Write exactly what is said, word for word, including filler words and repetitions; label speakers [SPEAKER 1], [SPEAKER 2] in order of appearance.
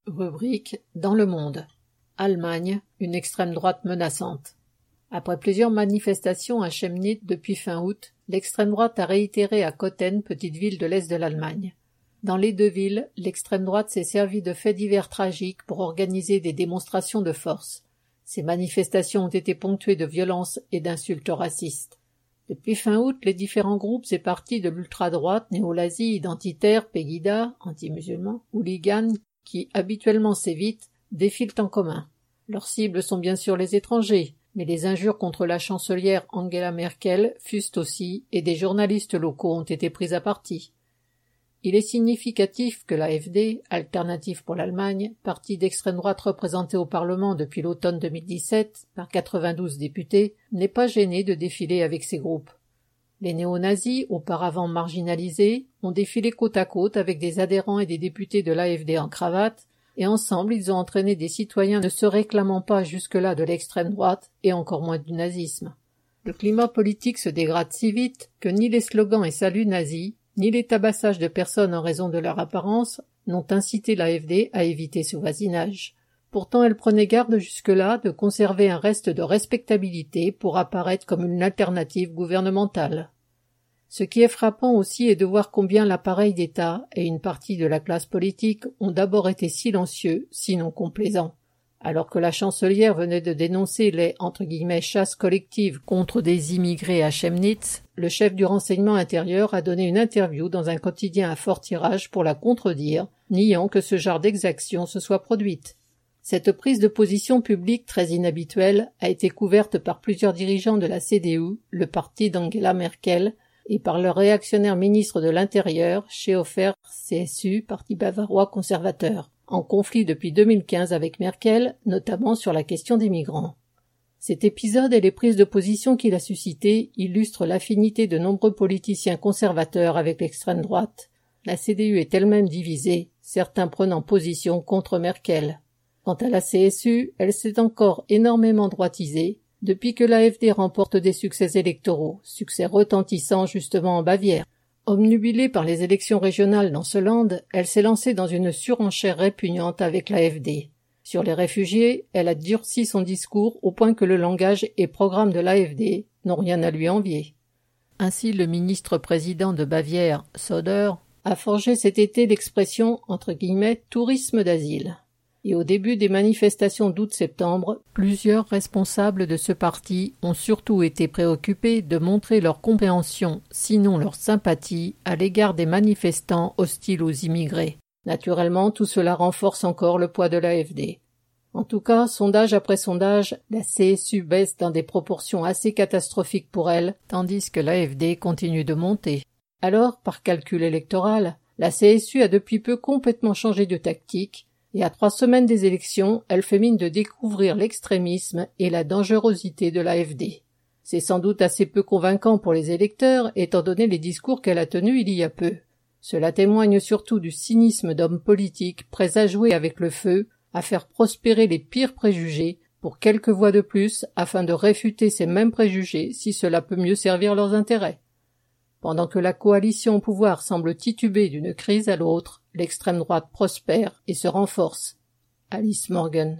[SPEAKER 1] Rubrique dans le monde. Allemagne, une extrême droite menaçante. Après plusieurs manifestations à Chemnitz depuis fin août, l'extrême droite a réitéré à Kotten, petite ville de l'est de l'Allemagne. Dans les deux villes, l'extrême droite s'est servie de faits divers tragiques pour organiser des démonstrations de force. Ces manifestations ont été ponctuées de violences et d'insultes racistes. Depuis fin août, les différents groupes et partis de l'ultra-droite, néo-nazis, identitaires, Pegida, anti-musulmans, hooligans, qui habituellement s'évitent, défilent en commun. Leurs cibles sont bien sûr les étrangers, mais les injures contre la chancelière Angela Merkel fusent aussi, et des journalistes locaux ont été pris à partie. Il est significatif que l'AfD, Alternative pour l'Allemagne, parti d'extrême droite représenté au Parlement depuis l'automne deux mille dix-sept par quatre-vingt-douze députés, n'est pas gêné de défiler avec ces groupes. Les néo-nazis, auparavant marginalisés, ont défilé côte à côte avec des adhérents et des députés de l'AfD en cravate, et ensemble ils ont entraîné des citoyens ne se réclamant pas jusque-là de l'extrême droite et encore moins du nazisme. Le climat politique se dégrade si vite que ni les slogans et saluts nazis, ni les tabassages de personnes en raison de leur apparence n'ont incité l'AfD à éviter ce voisinage. Pourtant elle prenait garde jusque-là de conserver un reste de respectabilité pour apparaître comme une alternative gouvernementale. Ce qui est frappant aussi est de voir combien l'appareil d'État et une partie de la classe politique ont d'abord été silencieux, sinon complaisants. Alors que la chancelière venait de dénoncer les entre guillemets chasses collectives contre des immigrés à Chemnitz, le chef du renseignement intérieur a donné une interview dans un quotidien à fort tirage pour la contredire, niant que ce genre d'exaction se soit produite. Cette prise de position publique très inhabituelle a été couverte par plusieurs dirigeants de la C D U, le parti d'Angela Merkel, et par leur réactionnaire ministre de l'Intérieur, Seehofer, C S U, parti bavarois conservateur, en conflit depuis deux mille quinze avec Merkel, notamment sur la question des migrants. Cet épisode et les prises de position qu'il a suscitées illustrent l'affinité de nombreux politiciens conservateurs avec l'extrême droite. La C D U est elle-même divisée, certains prenant position contre Merkel. Quant à la C S U, elle s'est encore énormément droitisée, depuis que l'AfD remporte des succès électoraux, succès retentissants justement en Bavière. Obnubilée par les élections régionales dans ce land, elle s'est lancée dans une surenchère répugnante avec l'AfD. Sur les réfugiés, elle a durci son discours au point que le langage et programme de l'AfD n'ont rien à lui envier. Ainsi, le ministre-président de Bavière, Söder, a forgé cet été l'expression entre guillemets « tourisme d'asile ». Et au début des manifestations d'août-septembre, plusieurs responsables de ce parti ont surtout été préoccupés de montrer leur compréhension, sinon leur sympathie, à l'égard des manifestants hostiles aux immigrés. Naturellement, tout cela renforce encore le poids de l'AfD. En tout cas, sondage après sondage, la C S U baisse dans des proportions assez catastrophiques pour elle, tandis que l'AfD continue de monter. Alors, par calcul électoral, la C S U a depuis peu complètement changé de tactique, et à trois semaines des élections, elle fait mine de découvrir l'extrémisme et la dangerosité de l'AfD. C'est sans doute assez peu convaincant pour les électeurs, étant donné les discours qu'elle a tenus il y a peu. Cela témoigne surtout du cynisme d'hommes politiques prêts à jouer avec le feu, à faire prospérer les pires préjugés, pour quelques voix de plus, afin de réfuter ces mêmes préjugés si cela peut mieux servir leurs intérêts. Pendant que la coalition au pouvoir semble tituber d'une crise à l'autre, l'extrême droite prospère et se renforce. Alice Morgan.